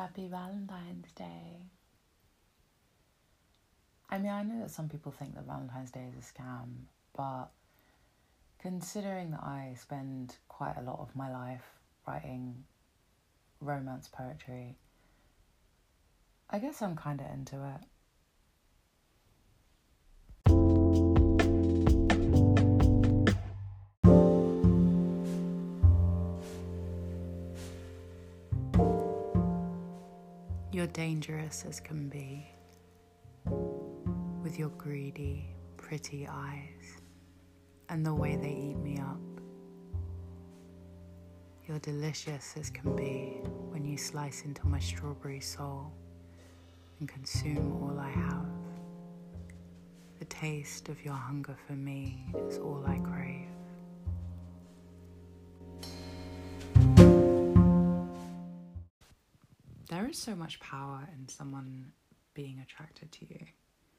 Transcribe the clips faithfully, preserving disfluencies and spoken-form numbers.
Happy Valentine's Day. I mean, I know that some people think that Valentine's Day is a scam, but considering that I spend quite a lot of my life writing romance poetry, I guess I'm kind of into it. You're dangerous as can be, with your greedy, pretty eyes, and the way they eat me up. You're delicious as can be when you slice into my strawberry soul and consume all I have. The taste of your hunger for me is all I crave. There is so much power in someone being attracted to you.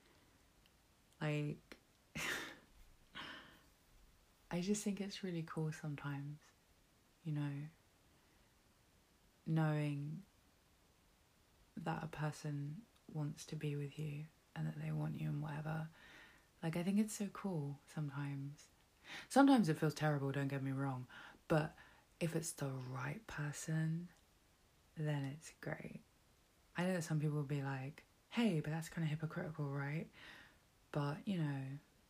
Like, I just think it's really cool sometimes, you know, knowing that a person wants to be with you and that they want you and whatever. Like, I think it's so cool sometimes. Sometimes it feels terrible, don't get me wrong, but if it's the right person, then it's great. I know that some people will be like, hey, but that's kind of hypocritical, right? But, you know,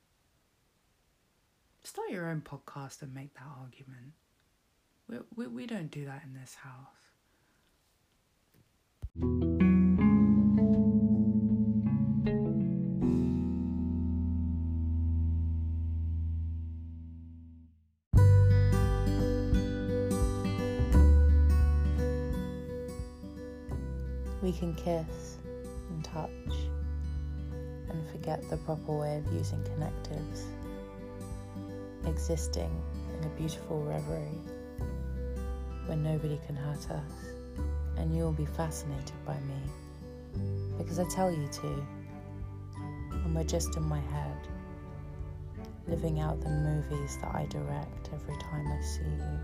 start your own podcast and make that argument. We, we, we don't do that in this house. We can kiss and touch and forget the proper way of using connectives, existing in a beautiful reverie where nobody can hurt us, and you will be fascinated by me because I tell you to, and we're just in my head, living out the movies that I direct every time I see you.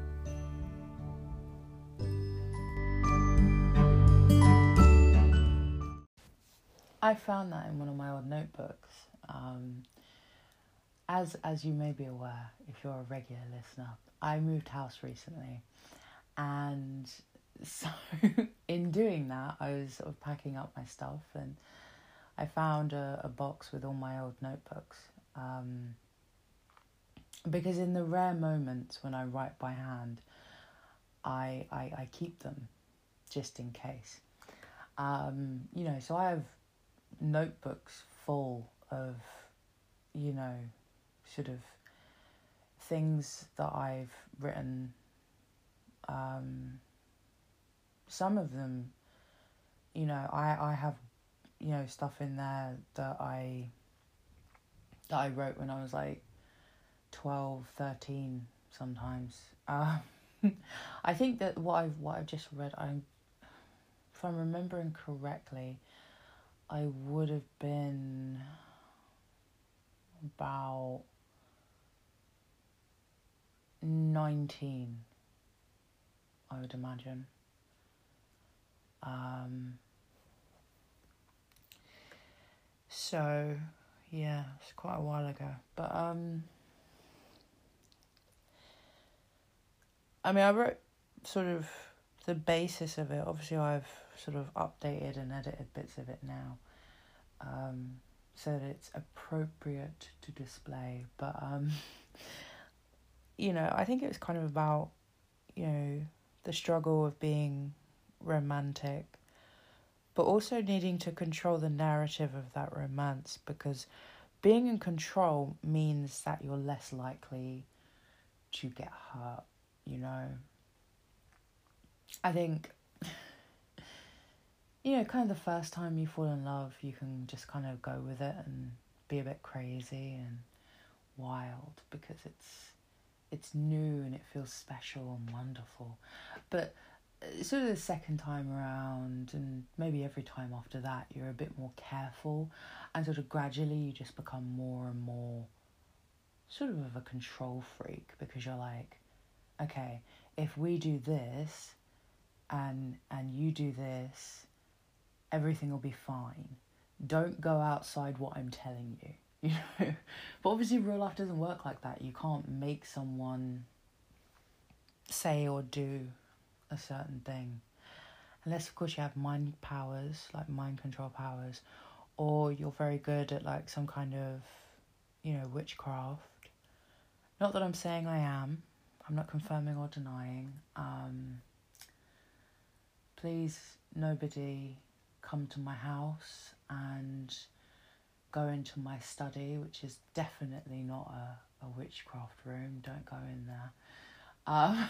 I found that in one of my old notebooks. Um, as as you may be aware, if you're a regular listener, I moved house recently, and so in doing that, I was sort of packing up my stuff, and I found a, a box with all my old notebooks. Um, because in the rare moments when I write by hand, I I, I keep them just in case. Um, you know, so I have notebooks full of, you know, sort of things that I've written. Um, some of them, you know, I, I have, you know, stuff in there that I that I wrote when I was like twelve, thirteen sometimes. Uh, I think that what I've, what I've just read, I, if I'm remembering correctly, I would have been about nineteen, I would imagine. Um, so, yeah, it's quite a while ago. But, um, I mean, I wrote sort of the basis of it. Obviously, I've sort of updated and edited bits of it now, um, so that it's appropriate to display. But, um, you know, I think it was kind of about, you know, the struggle of being romantic, but also needing to control the narrative of that romance, because being in control means that you're less likely to get hurt, you know. I think, you know, kind of the first time you fall in love, you can just kind of go with it and be a bit crazy and wild because it's it's new and it feels special and wonderful. But sort of the second time around, and maybe every time after that, you're a bit more careful, and sort of gradually you just become more and more sort of of a control freak, because you're like, okay, if we do this, and and you do this, everything will be fine. Don't go outside what I'm telling you, you know. But obviously real life doesn't work like that. You can't make someone say or do a certain thing. Unless, of course, you have mind powers, like mind control powers, or you're very good at, like, some kind of, you know, witchcraft. Not that I'm saying I am. I'm not confirming or denying. Um, please, nobody come to my house and go into my study, which is definitely not a, a witchcraft room. Don't go in there. Um...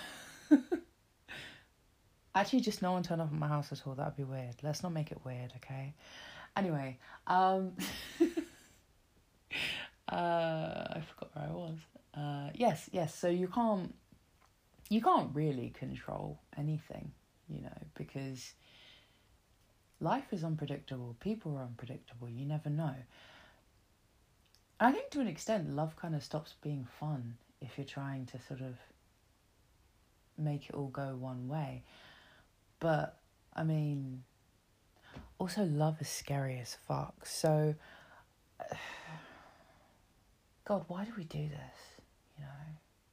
Actually, just no one turn up at my house at all. That'd be weird. Let's not make it weird, okay? Anyway, um, uh, I forgot where I was. Uh, yes, yes. So you can't, you can't really control anything, you know, because life is unpredictable. People are unpredictable. You never know. I think to an extent, love kind of stops being fun if you're trying to sort of make it all go one way. But, I mean, also love is scary as fuck. So, God, why do we do this? You know?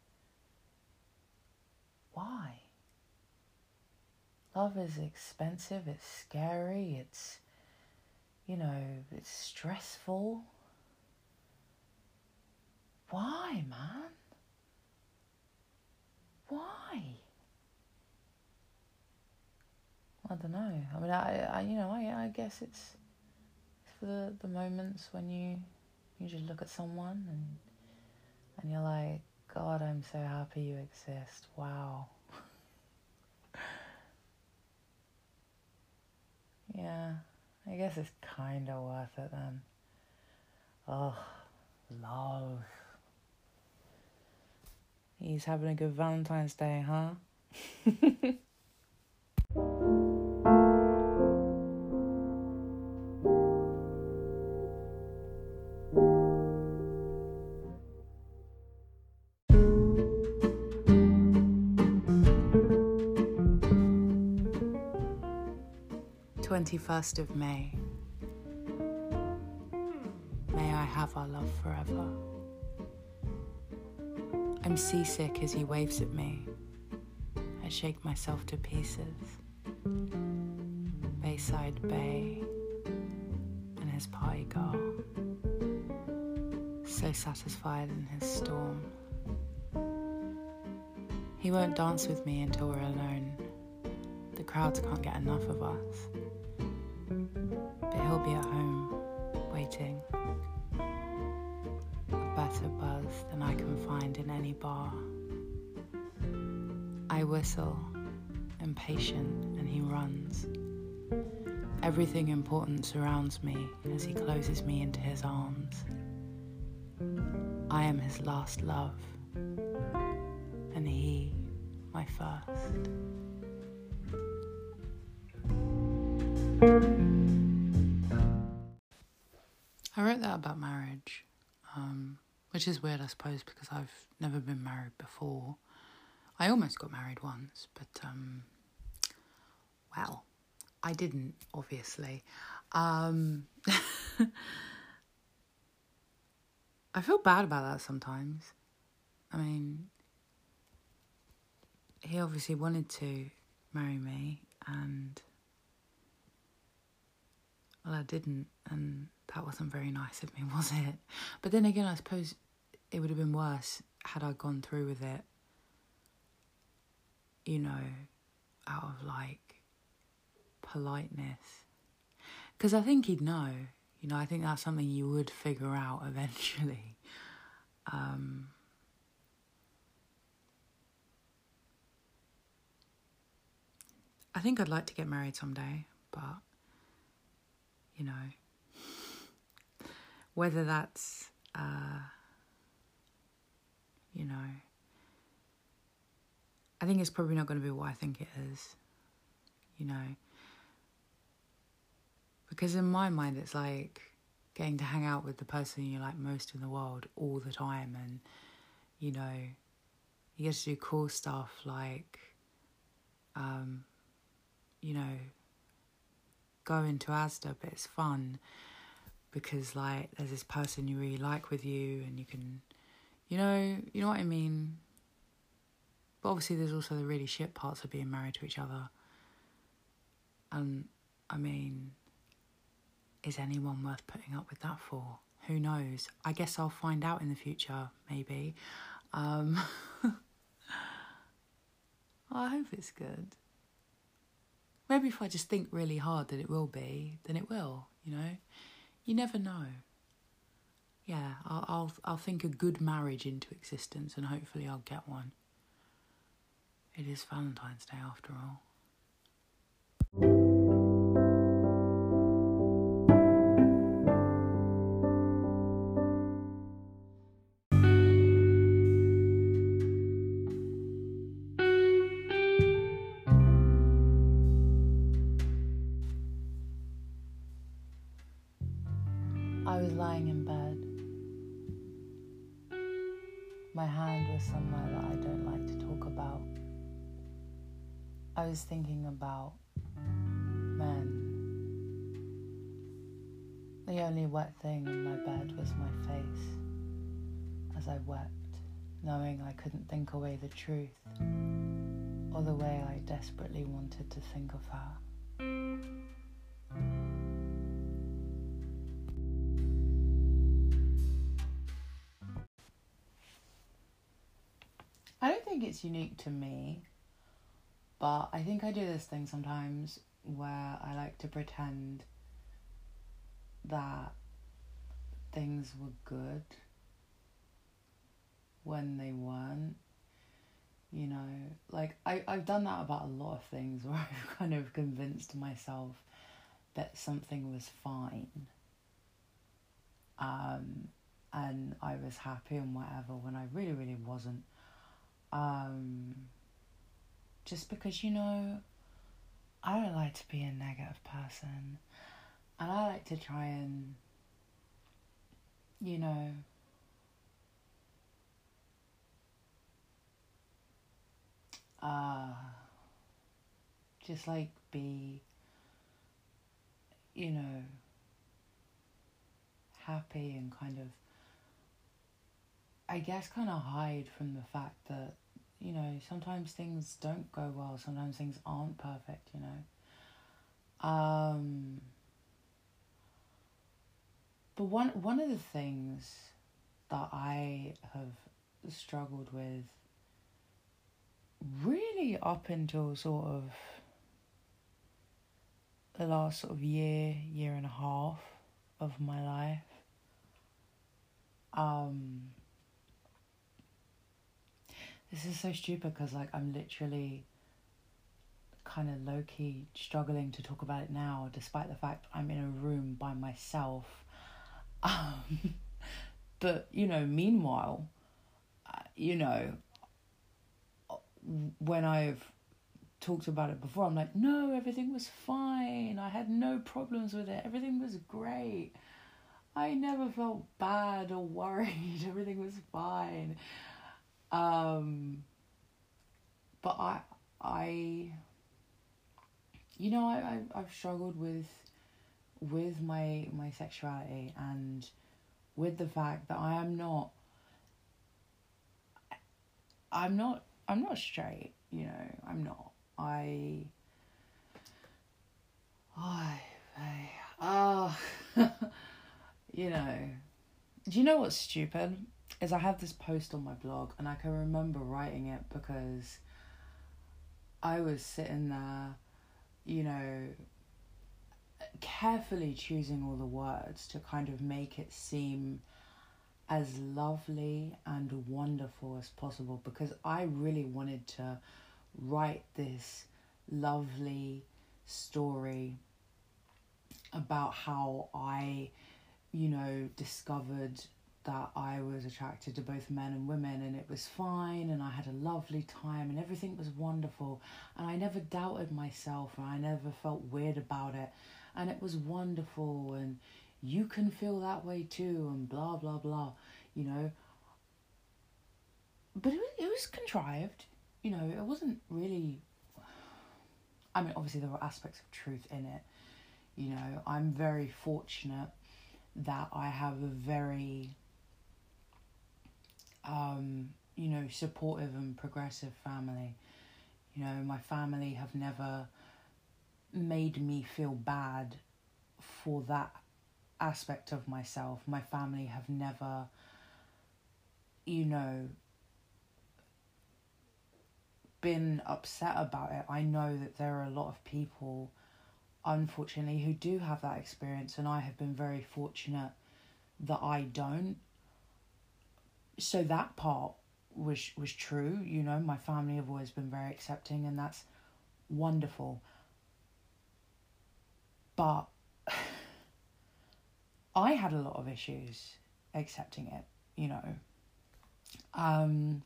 Why? Love is expensive, it's scary, it's, you know, it's stressful. Why, man? Why? I don't know. I mean, I, I you know, I, I guess it's, it's for the, the moments when you, you just look at someone and, and you're like, God, I'm so happy you exist. Wow. Yeah, I guess it's kind of worth it then. Oh, love. He's having a good Valentine's Day, huh? twenty-first of May. May I have our love forever. I'm seasick as he waves at me. I shake myself to pieces. Bayside Bay and his party girl. So satisfied in his storm. He won't dance with me until we're alone. The crowds can't get enough of us. But he'll be at home, waiting. A better buzz than I can find in any bar. I whistle, impatient, and he runs. Everything important surrounds me as he closes me into his arms. I am his last love, and he my first. I wrote that about marriage, um, which is weird, I suppose, because I've never been married before. I almost got married once, but, um, well, I didn't, obviously. Um, I feel bad about that sometimes. I mean, he obviously wanted to marry me, and, well, I didn't, and that wasn't very nice of me, was it? But then again, I suppose it would have been worse had I gone through with it, you know, out of, like, politeness. Because I think he'd know, you know, I think that's something you would figure out eventually. Um, I think I'd like to get married someday, but, you know, whether that's, uh, you know, I think it's probably not going to be what I think it is, you know, because in my mind it's like getting to hang out with the person you like most in the world all the time, and, you know, you get to do cool stuff like, um, you know, go into Asda, but it's fun because, like, there's this person you really like with you and you can, you know, you know what I mean? But obviously there's also the really shit parts of being married to each other. And, I mean, is anyone worth putting up with that for? Who knows? I guess I'll find out in the future, maybe. Um, I hope it's good. Maybe if I just think really hard that it will be, then it will, you know? You never know. Yeah, I'll, I'll, I'll think a good marriage into existence and hopefully I'll get one. It is Valentine's Day after all. I was lying in bed. My hand was somewhere that I don't like to talk about. I was thinking about men. The only wet thing in my bed was my face as I wept, knowing I couldn't think away the truth or the way I desperately wanted to think of her. I don't think it's unique to me, but I think I do this thing sometimes where I like to pretend that things were good when they weren't. You know, like I, I've done that about a lot of things where I've kind of convinced myself that something was fine. Um, and I was happy and whatever when I really, really wasn't. Um, just because, you know, I don't like to be a negative person. And I like to try and, you know, uh, just like be, you know, happy and kind of, I guess, kind of hide from the fact that, you know, sometimes things don't go well, sometimes things aren't perfect, you know. Um, but one one of the things that I have struggled with really up until sort of the last sort of year, year and a half of my life, um, this is so stupid because, like, I'm literally kind of low-key struggling to talk about it now, despite the fact I'm in a room by myself. Um, but, you know, meanwhile, uh, you know, when I've talked about it before, I'm like, no, everything was fine. I had no problems with it. Everything was great. I never felt bad or worried. Everything was fine. Um, but I, I, you know, I, I, I've struggled with, with my, my sexuality and with the fact that I am not, I'm not, I'm not straight, you know, I'm not. I, I, I, oh, you know, do you know what's stupid? Is I have this post on my blog and I can remember writing it because I was sitting there, you know, carefully choosing all the words to kind of make it seem as lovely and wonderful as possible, because I really wanted to write this lovely story about how I, you know, discovered that I was attracted to both men and women, and it was fine, and I had a lovely time, and everything was wonderful, and I never doubted myself, and I never felt weird about it, and it was wonderful, and you can feel that way too, and blah, blah, blah, you know. But it was, it was contrived, you know, it wasn't really, I mean, obviously there were aspects of truth in it. You know, I'm very fortunate that I have a very, um, you know, supportive and progressive family. You know, my family have never made me feel bad for that aspect of myself. My family have never, you know, been upset about it. I know that there are a lot of people, unfortunately, who do have that experience, and I have been very fortunate that I don't. So that part was was true, you know, my family have always been very accepting, and that's wonderful. But I had a lot of issues accepting it, you know. Um,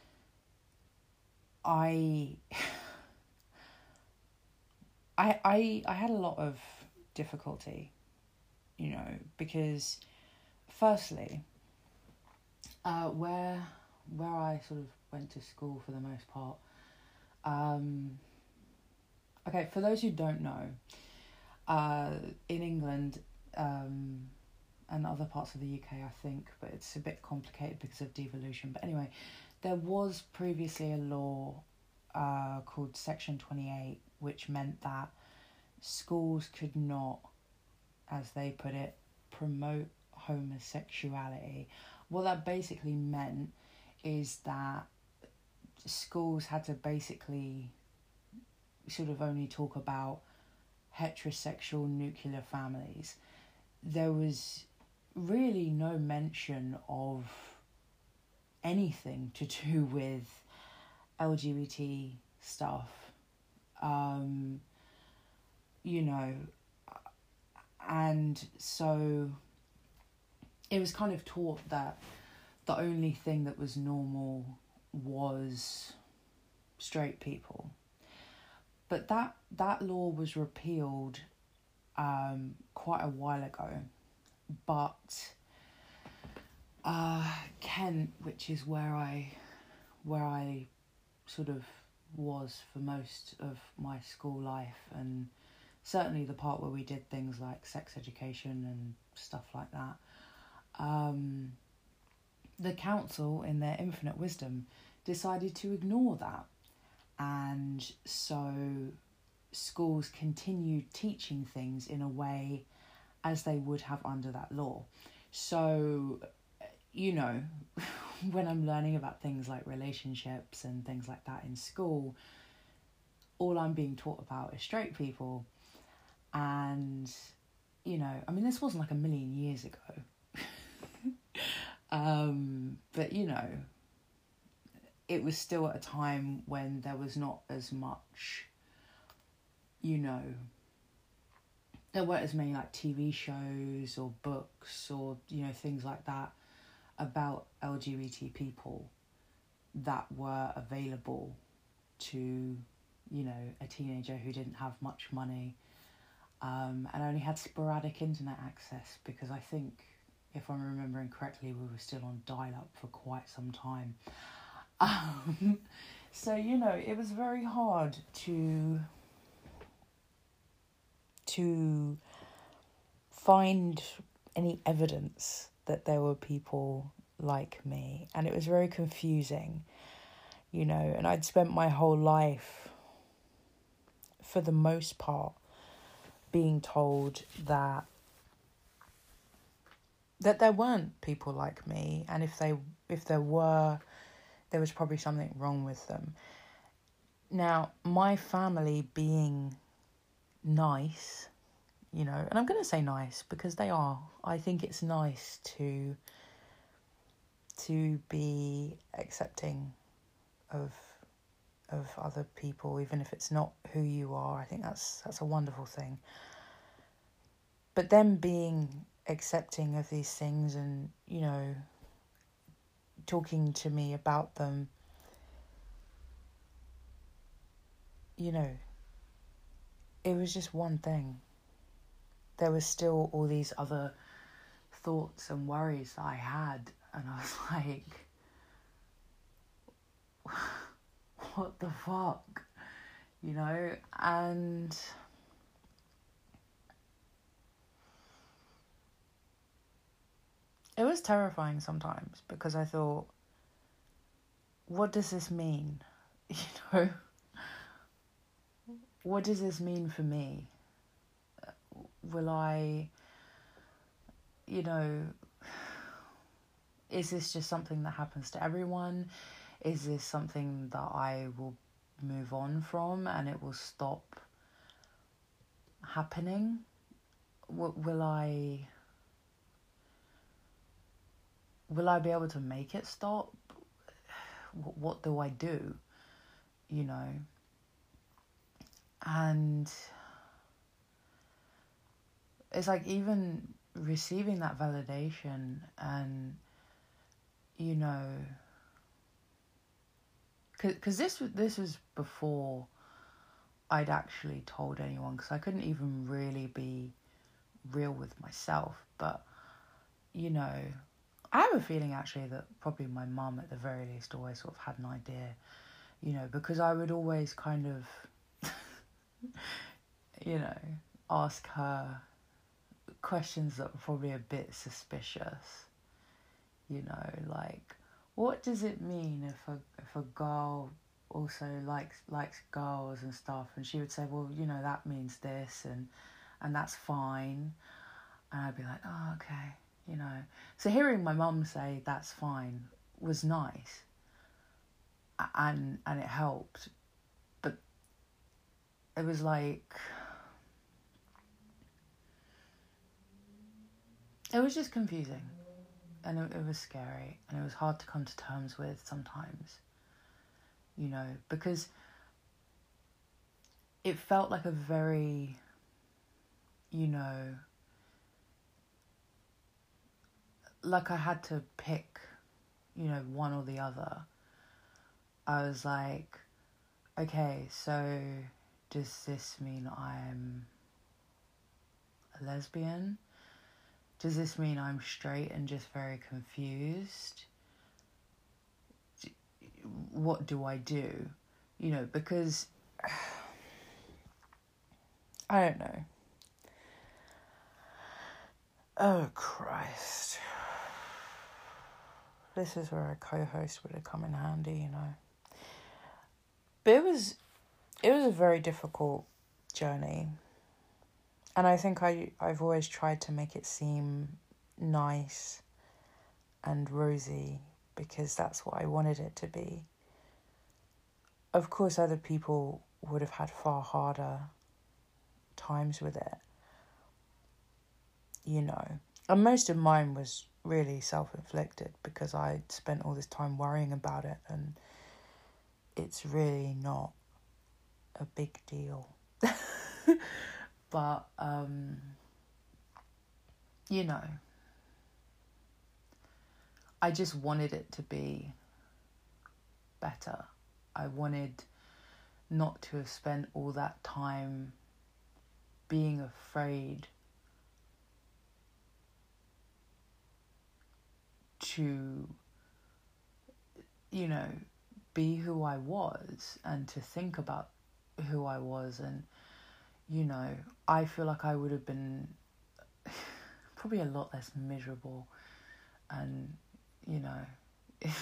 I, I, I, I had a lot of difficulty, you know, because firstly, uh, where where I sort of went to school for the most part, um, okay, for those who don't know, uh, in England, um, and other parts of the U K, I think, but it's a bit complicated because of devolution. But anyway, there was previously a law uh, called Section twenty-eight, which meant that schools could not, as they put it, promote homosexuality. What that basically meant is that schools had to basically sort of only talk about heterosexual nuclear families. There was really no mention of anything to do with L G B T stuff. Um, you know, and so it was kind of taught that the only thing that was normal was straight people. But that, that law was repealed um, quite a while ago. But uh, Kent, which is where I, where I sort of was for most of my school life, and certainly the part where we did things like sex education and stuff like that, um, the council, in their infinite wisdom, decided to ignore that. And so schools continued teaching things in a way as they would have under that law. So, you know, when I'm learning about things like relationships and things like that in school, all I'm being taught about is straight people. And, you know, I mean, this wasn't like a million years ago. um, but, you know, it was still at a time when there was not as much, you know, there weren't as many like T V shows or books or, you know, things like that about L G B T people that were available to, you know, a teenager who didn't have much money, um, and only had sporadic internet access, because I think, if I'm remembering correctly, we were still on dial-up for quite some time. Um, so, you know, it was very hard to to find any evidence that there were people like me, and it was very confusing, you know, and I'd spent my whole life, for the most part, being told that that there weren't people like me, and if they if there were, there was probably something wrong with them. Now, my family being nice, you know, and I'm going to say nice because they are. I think it's nice to to be accepting of of other people, even if it's not who you are. I think that's that's a wonderful thing. But them being accepting of these things and, you know, talking to me about them, you know, it was just one thing. There was still all these other thoughts and worries that I had, and I was like, what the fuck? you know, and it was terrifying sometimes because I thought, what does this mean? You know, what does this mean for me? Will I, you know, is this just something that happens to everyone? Is this something that I will move on from and it will stop happening? W- will I, will I be able to make it stop? W- what do I do? You know? And it's like even receiving that validation and, you know, because this, this was before I'd actually told anyone, because I couldn't even really be real with myself. But, you know, I have a feeling actually that probably my mum at the very least always sort of had an idea, you know, because I would always kind of, you know, ask her questions that were probably a bit suspicious, you know, like, what does it mean if a if a girl also likes likes girls and stuff? And she would say, well, you know, that means this, and and that's fine. And I'd be like, oh, okay, you know. So hearing my mum say that's fine was nice, and and it helped, but it was like, it was just confusing, and it, it was scary, and it was hard to come to terms with sometimes, you know, because it felt like a very, you know, like I had to pick, you know, one or the other. I was like, okay, so does this mean I'm a lesbian? Does this mean I'm straight and just very confused? What do I do? You know, because I don't know. Oh, Christ. This is where a co-host would have come in handy, you know. But it was, it was a very difficult journey. And I think I, I've always tried to make it seem nice and rosy because that's what I wanted it to be. Of course, other people would have had far harder times with it, you know. And most of mine was really self-inflicted because I'd spent all this time worrying about it, and it's really not a big deal. But, um, you know, I just wanted it to be better. I wanted not to have spent all that time being afraid to, you know, be who I was and to think about who I was. And, you know, I feel like I would have been probably a lot less miserable. And, you know, if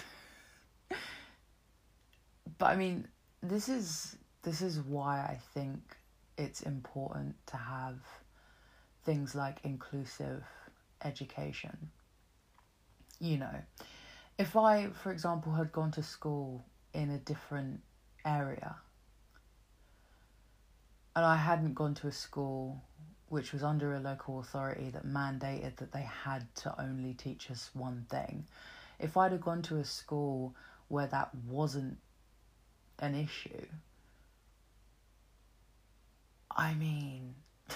but I mean, this is this is why I think it's important to have things like inclusive education. You know, if I, for example, had gone to school in a different area and I hadn't gone to a school which was under a local authority that mandated that they had to only teach us one thing, if I'd have gone to a school where that wasn't an issue, I mean,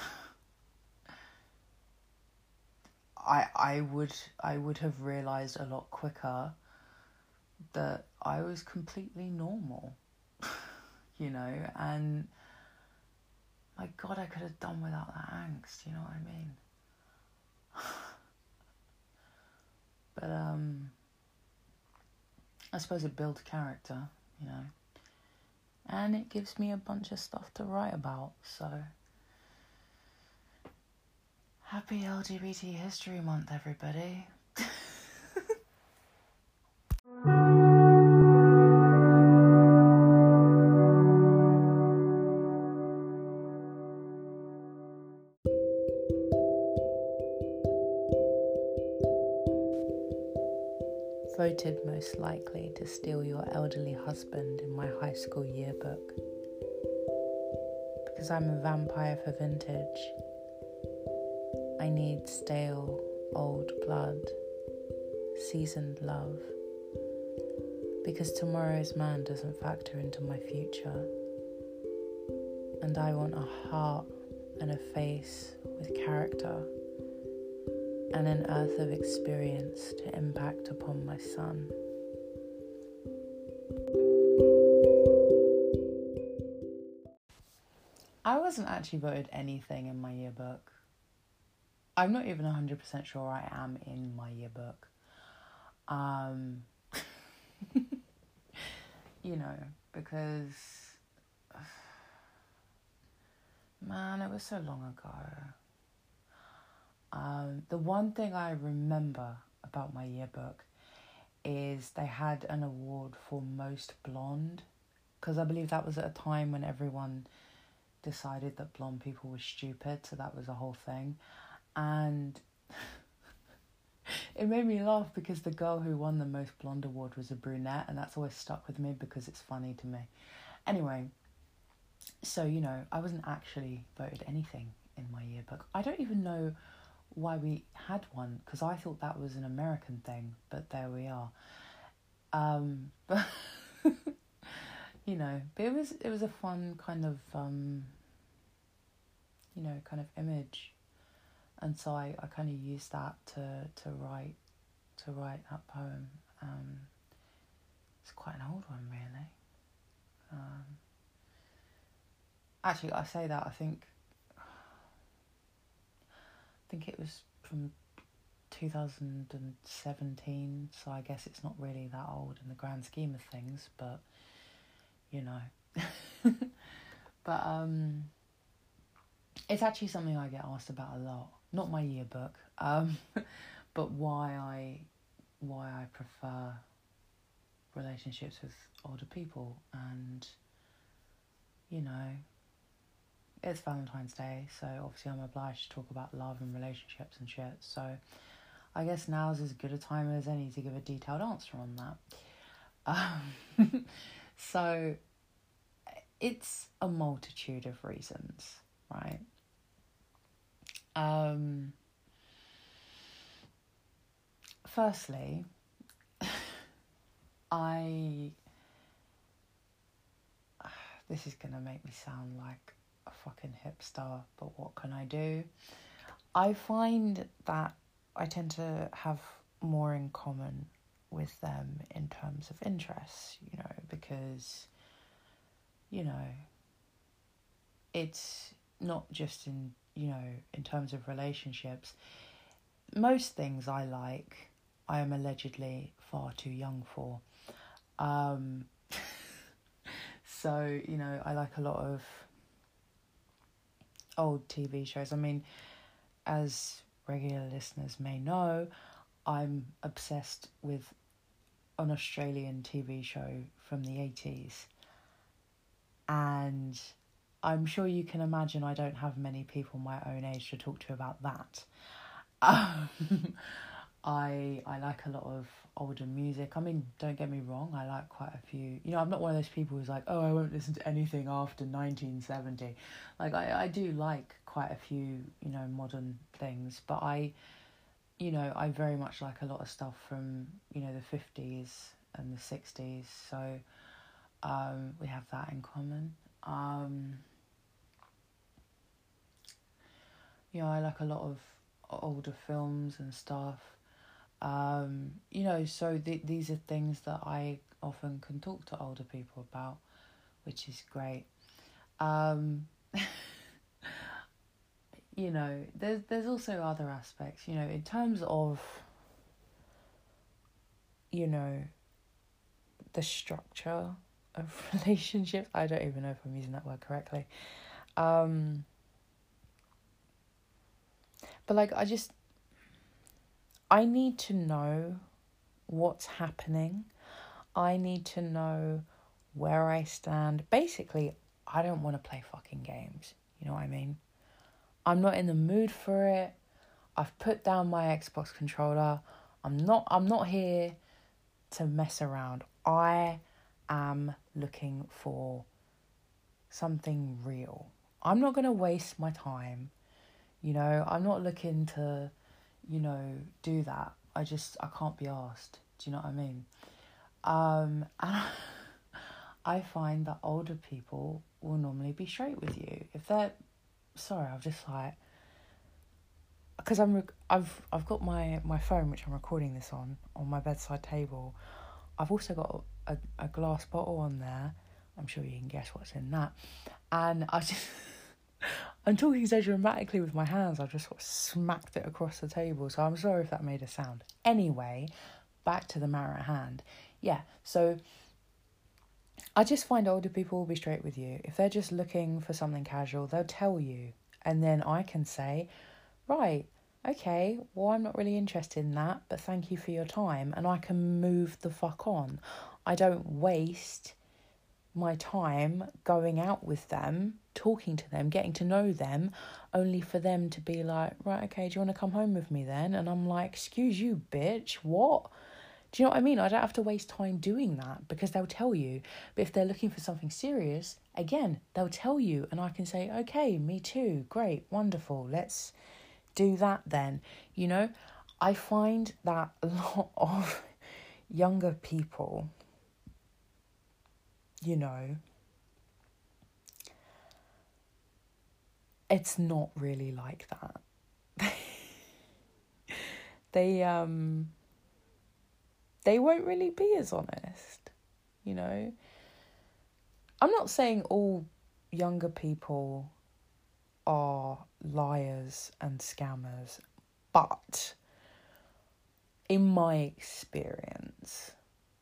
I I would I would have realised a lot quicker that I was completely normal, you know, and my God, I could have done without that angst, you know what I mean? But um, I suppose it builds character, you know, and it gives me a bunch of stuff to write about. So, happy L G B T History Month, everybody. Voted most likely to steal your elderly husband in my high school yearbook. Because I'm a vampire for vintage, I need stale, old blood, seasoned love. Because tomorrow's man doesn't factor into my future. And I want a heart and a face with character and an earth of experience to impact upon my son. I wasn't actually voted anything in my yearbook. I'm not even one hundred percent sure I am in my yearbook. Um, you know, because, man, it was so long ago. Um, the one thing I remember about my yearbook is they had an award for most blonde, because I believe that was at a time when everyone decided that blonde people were stupid, so that was a whole thing. And it made me laugh because the girl who won the most blonde award was a brunette, and that's always stuck with me because it's funny to me. Anyway, so, you know, I wasn't actually voted anything in my yearbook. I don't even know why we had one, because I thought that was an American thing, but there we are. Um, but you know, but it was it was a fun kind of um, you know, kind of image, and so I, I kind of used that to to write to write that poem. Um, it's quite an old one, really. Um, actually, I say that I think. I think it was from two thousand seventeen, so I guess it's not really that old in the grand scheme of things, but, you know. But um, it's actually something I get asked about a lot. Not my yearbook, um, but why I why I prefer relationships with older people. And, you know, it's Valentine's Day, so obviously I'm obliged to talk about love and relationships and shit. So I guess now's as good a time as any to give a detailed answer on that. Um, so it's a multitude of reasons, right? Um, firstly, I... This is going to make me sound like a fucking hipster, but what can I do? I find that I tend to have more in common with them in terms of interests, you know, because, you know, it's not just in, you know, in terms of relationships. Most things I like, I am allegedly far too young for. Um, so, you know, I like a lot of old T V shows. I mean, as regular listeners may know, I'm obsessed with an Australian T V show from the eighties. And I'm sure you can imagine I don't have many people my own age to talk to about that. Um, I I like a lot of older music. I mean, don't get me wrong, I like quite a few. You know, I'm not one of those people who's like, oh, I won't listen to anything after nineteen seventy. Like, I, I do like quite a few, you know, modern things. But I, you know, I very much like a lot of stuff from, you know, the fifties and the sixties. So um, we have that in common. Um, you know, I like a lot of older films and stuff. Um, you know, so th- these are things that I often can talk to older people about, which is great. Um, you know, there's there's also other aspects, you know, in terms of, you know, the structure of relationships. I don't even know if I'm using that word correctly. Um, but like, I just, I need to know what's happening. I need to know where I stand. Basically, I don't want to play fucking games. You know what I mean? I'm not in the mood for it. I've put down my Xbox controller. I'm not I'm not here to mess around. I am looking for something real. I'm not going to waste my time. You know, I'm not looking to, you know, do that. I just, I can't be asked. Do you know what I mean? Um, and I find that older people will normally be straight with you. If they're, sorry, I'm just like, because I'm, rec- I've, I've got my, my phone, which I'm recording this on, on my bedside table. I've also got a, a glass bottle on there. I'm sure you can guess what's in that. And I just, I'm talking so dramatically with my hands, I've just sort of smacked it across the table. So I'm sorry if that made a sound. Anyway, back to the matter at hand. Yeah, so I just find older people will be straight with you. If they're just looking for something casual, they'll tell you. And then I can say, right, okay, well, I'm not really interested in that, but thank you for your time. And I can move the fuck on. I don't waste my time going out with them, talking to them, getting to know them, only for them to be like, right, okay, do you want to come home with me then? And I'm like, excuse you, bitch, what? Do you know what I mean? I don't have to waste time doing that because they'll tell you. But if they're looking for something serious, again, they'll tell you. And I can say, okay, me too. Great, wonderful. Let's do that then. You know, I find that a lot of younger people, you know, it's not really like that. they, um... they won't really be as honest, you know. I'm not saying all younger people are liars and scammers, but in my experience,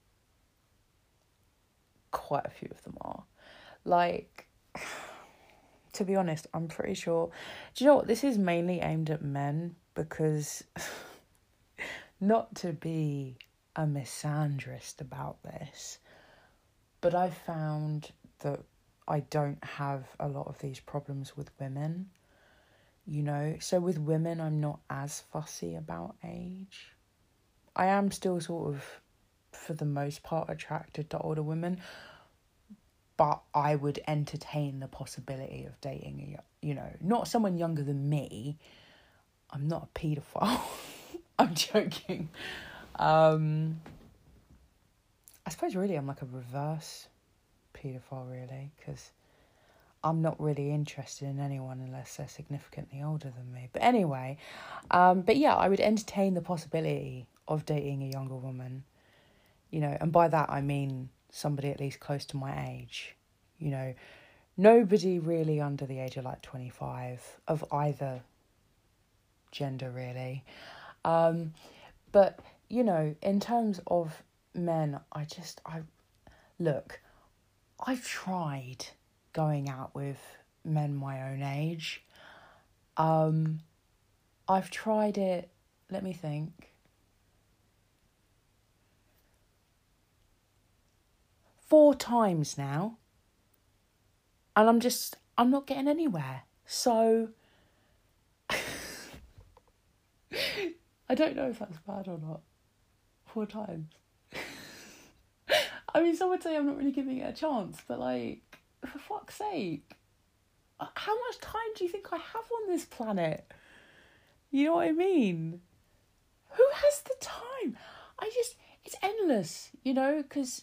quite a few of them are. Like, to be honest, I'm pretty sure... Do you know what? This is mainly aimed at men because... not to be a misandrist about this, but I've found that I don't have a lot of these problems with women, you know. So with women, I'm not as fussy about age. I am still sort of, for the most part, attracted to older women, but I would entertain the possibility of dating, a, you know, not someone younger than me. I'm not a paedophile. I'm joking. Um, I suppose really I'm like a reverse paedophile, really, because I'm not really interested in anyone unless they're significantly older than me. But anyway, um, but yeah, I would entertain the possibility of dating a younger woman, you know, and by that I mean somebody at least close to my age, you know, nobody really under the age of like twenty-five of either gender, really. Um, but, you know, in terms of men, I just, I, look, I've tried going out with men my own age. Um, I've tried it, let me think, four times now. And I'm just, I'm not getting anywhere. So, I don't know if that's bad or not. Four times. I mean, some would say I'm not really giving it a chance, but like, for fuck's sake, how much time do you think I have on this planet? You know what I mean? Who has the time? I just, it's endless, you know, because,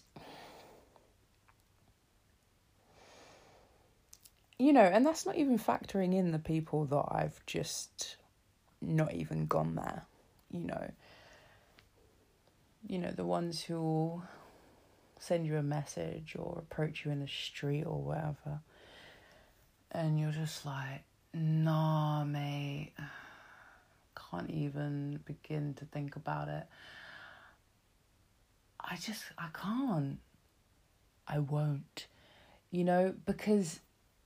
you know, and that's not even factoring in the people that I've just not even gone there, you know. You know, the ones who send you a message or approach you in the street or whatever, and you're just like, nah, mate, can't even begin to think about it. I just, I can't. I won't. You know, because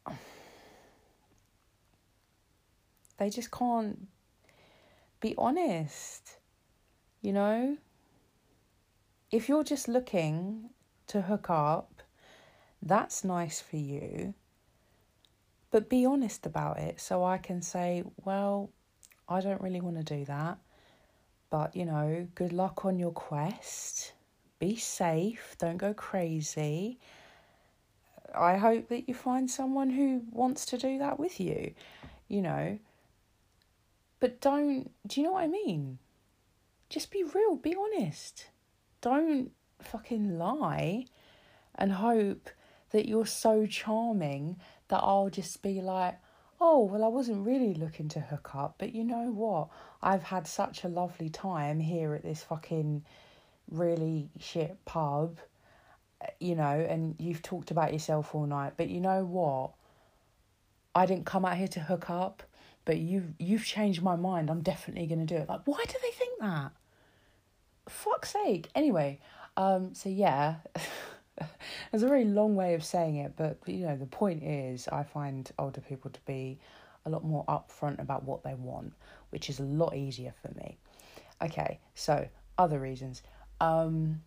they just can't be honest, you know? If you're just looking to hook up, that's nice for you. But be honest about it so I can say, well, I don't really want to do that. But, you know, good luck on your quest. Be safe. Don't go crazy. I hope that you find someone who wants to do that with you, you know. But don't, do you know what I mean? Just be real, be honest. Don't fucking lie and hope that you're so charming that I'll just be like, oh, well, I wasn't really looking to hook up, but you know what? I've had such a lovely time here at this fucking really shit pub, you know, and you've talked about yourself all night, but you know what? I didn't come out here to hook up, but you've, you've changed my mind. I'm definitely going to do it. Like, why do they think that? Fuck's sake. Anyway, um, so yeah, it's a very long way of saying it, but, you know, the point is I find older people to be a lot more upfront about what they want, which is a lot easier for me. Okay, so other reasons. Um,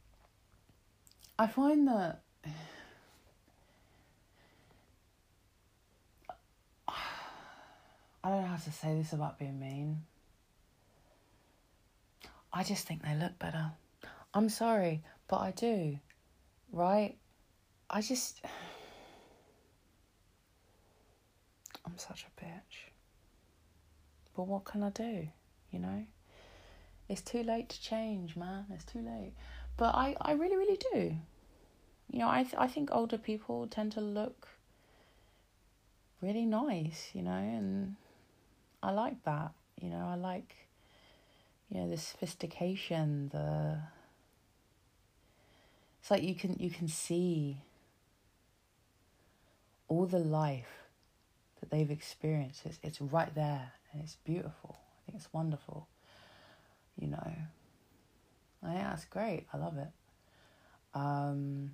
I find that I don't know how to say this about being mean. I just think they look better. I'm sorry, but I do, right? I just... I'm such a bitch. But what can I do, you know? It's too late to change, man. It's too late. But I, I really, really do. You know, I th- I think older people tend to look really nice, you know, and I like that. You know, I like, you know, the sophistication, the... It's like you can you can see all the life that they've experienced. It's, it's right there, and it's beautiful. I think it's wonderful, you know. I think that's great. I love it. Um,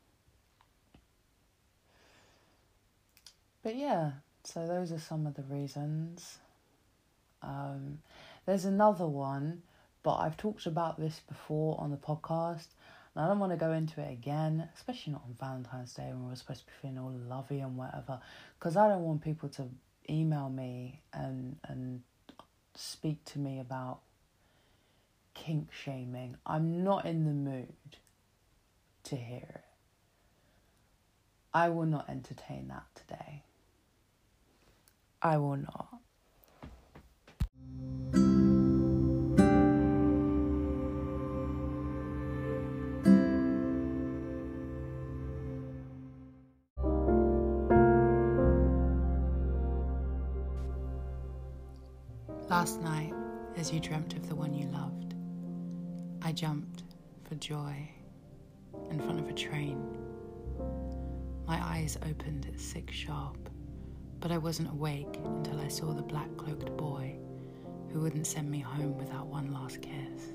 but yeah, so those are some of the reasons. Um, there's another one, but I've talked about this before on the podcast, and I don't want to go into it again, especially not on Valentine's Day when we're supposed to be feeling all lovey and whatever, because I don't want people to email me and and speak to me about kink shaming. I'm not in the mood to hear it. I will not entertain that today. I will not. Last night, as you dreamt of the one you loved, I jumped for joy in front of a train. My eyes opened at six sharp, but I wasn't awake until I saw the black-cloaked boy who wouldn't send me home without one last kiss.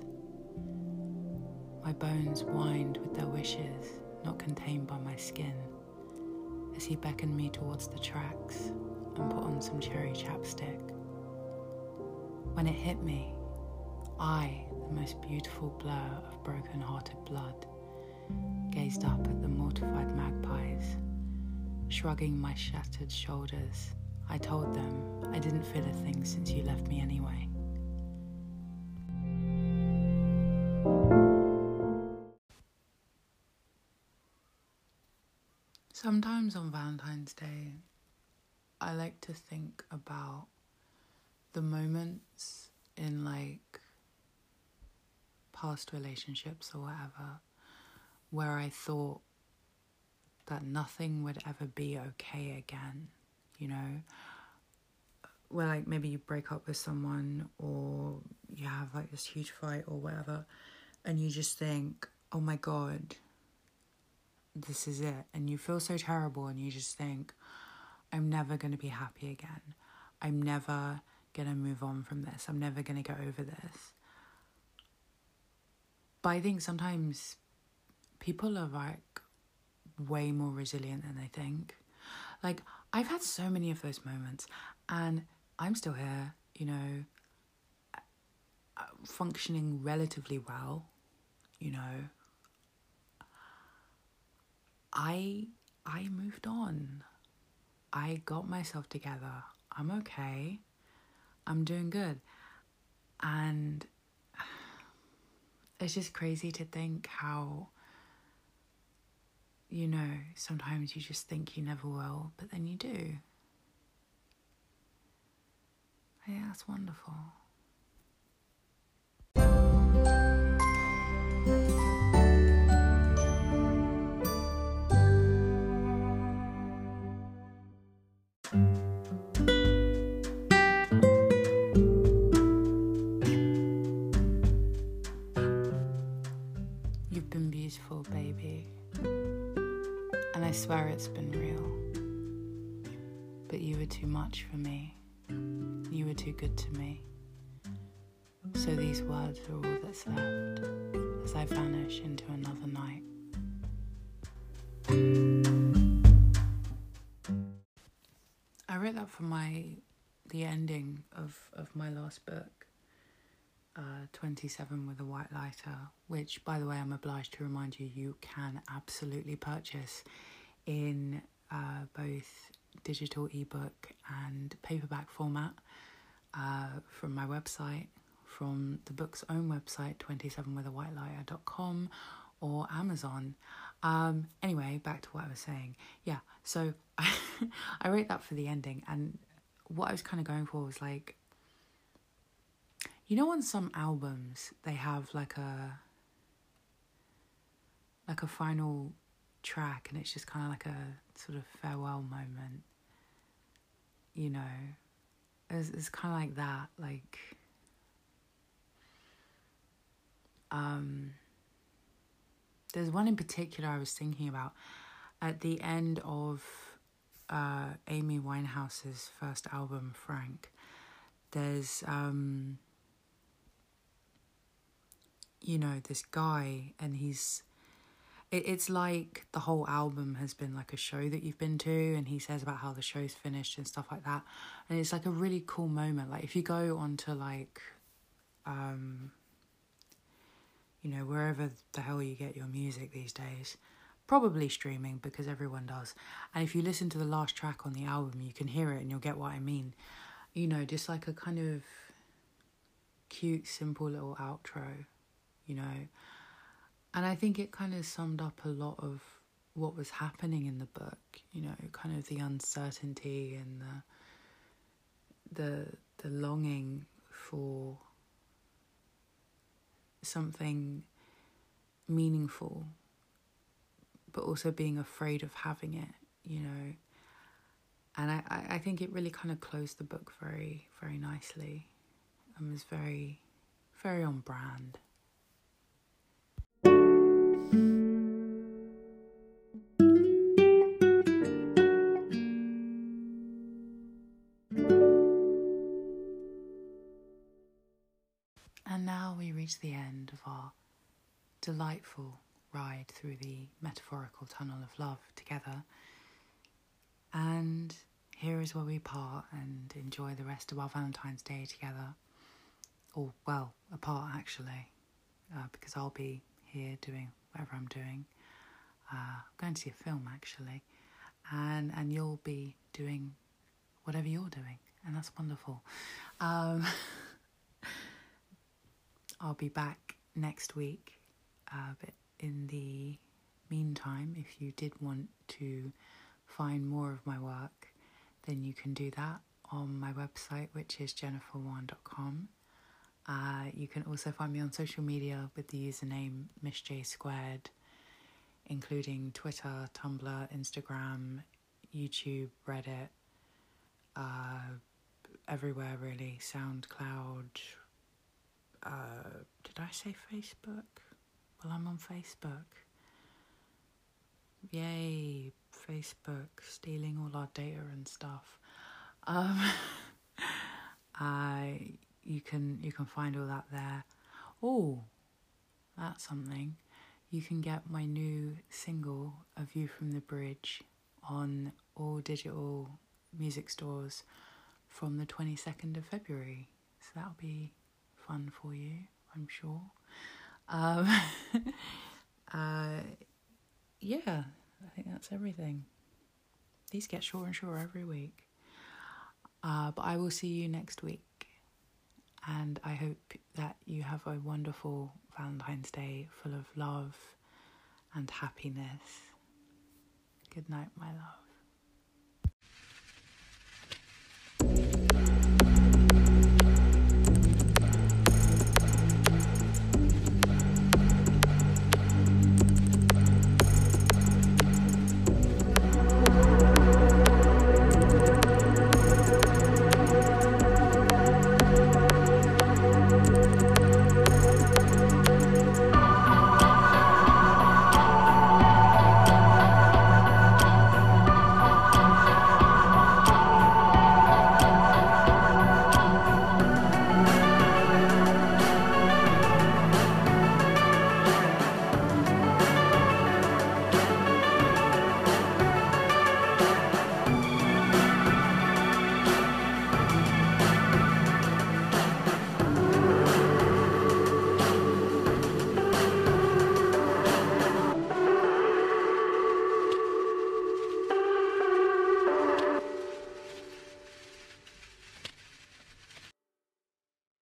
My bones whined with their wishes, not contained by my skin, as he beckoned me towards the tracks and put on some cherry chapstick. When it hit me, I, the most beautiful blur of broken-hearted blood, gazed up at the mortified magpies. Shrugging my shattered shoulders, I told them I didn't feel a thing since you left me anyway. Sometimes on Valentine's Day, I like to think about the moments in like past relationships or whatever where I thought that nothing would ever be okay again, you know? Where like maybe you break up with someone or you have like this huge fight or whatever and you just think, oh my God, this is it. And you feel so terrible and you just think, I'm never going to be happy again. I'm never going to move on from this. I'm never going to get over this. But I think sometimes people are like way more resilient than they think. Like, I've had so many of those moments, and I'm still here, you know, functioning relatively well, you know. I I moved on. I got myself together. I'm okay. I'm doing good. And it's just crazy to think how, you know, sometimes you just think you never will, but then you do. Yeah, that's wonderful. You've been beautiful, baby. And I swear it's been real. But you were too much for me. You were too good to me. So these words are all that's left as I vanish into another night. I wrote that for my the ending of, of my last book, uh, twenty-seven with a White Lighter, which, by the way, I'm obliged to remind you, you can absolutely purchase in uh, both digital ebook and paperback format uh, from my website, from the book's own website, twenty-seven with a white lighter dot com, or Amazon. Um, anyway, back to what I was saying. Yeah, so I, I wrote that for the ending, and what I was kind of going for was like, you know, on some albums they have like a like a final track, and it's just kind of like a sort of farewell moment. You know, it's, it's kind of like that. Like, um, there's one in particular I was thinking about at the end of uh, Amy Winehouse's first album, Frank. There's, um, you know, this guy, and he's, it, it's like the whole album has been like a show that you've been to, and he says about how the show's finished and stuff like that. And it's like a really cool moment. Like, if you go onto like, um, you know, wherever the hell you get your music these days, probably streaming because everyone does. And if you listen to the last track on the album, you can hear it and you'll get what I mean. You know, just like a kind of cute, simple little outro, you know. And I think it kind of summed up a lot of what was happening in the book, you know, kind of the uncertainty and the the the longing for something meaningful, but also being afraid of having it, you know. And I, I think it really kind of closed the book very, very nicely and was very, very on brand. And now we reach the end of our delightful ride through the metaphorical tunnel of love together. And here is where we part and enjoy the rest of our Valentine's Day together. Or, well, apart actually, uh, because I'll be here doing whatever I'm doing. Uh, I'm going to see a film actually. And and you'll be doing whatever you're doing. And that's wonderful. Um, I'll be back next week. Uh, but in the meantime, if you did want to find more of my work, then you can do that on my website, which is jennifer wan dot com. Uh, you can also find me on social media with the username Miss J Squared, including Twitter, Tumblr, Instagram, YouTube, Reddit, uh, everywhere really, SoundCloud. Uh, did I say Facebook? Well, I'm on Facebook. Yay, Facebook, stealing all our data and stuff. Um, I you can you can find all that there. Oh, that's something. you can get my new single, A View from the Bridge, on all digital music stores from the twenty-second of February. So that'll be fun for you, I'm sure. Um, uh, yeah, I think that's everything. These get shorter and shorter every week. Uh, but I will see you next week. And I hope that you have a wonderful Valentine's Day full of love and happiness. Good night, my love.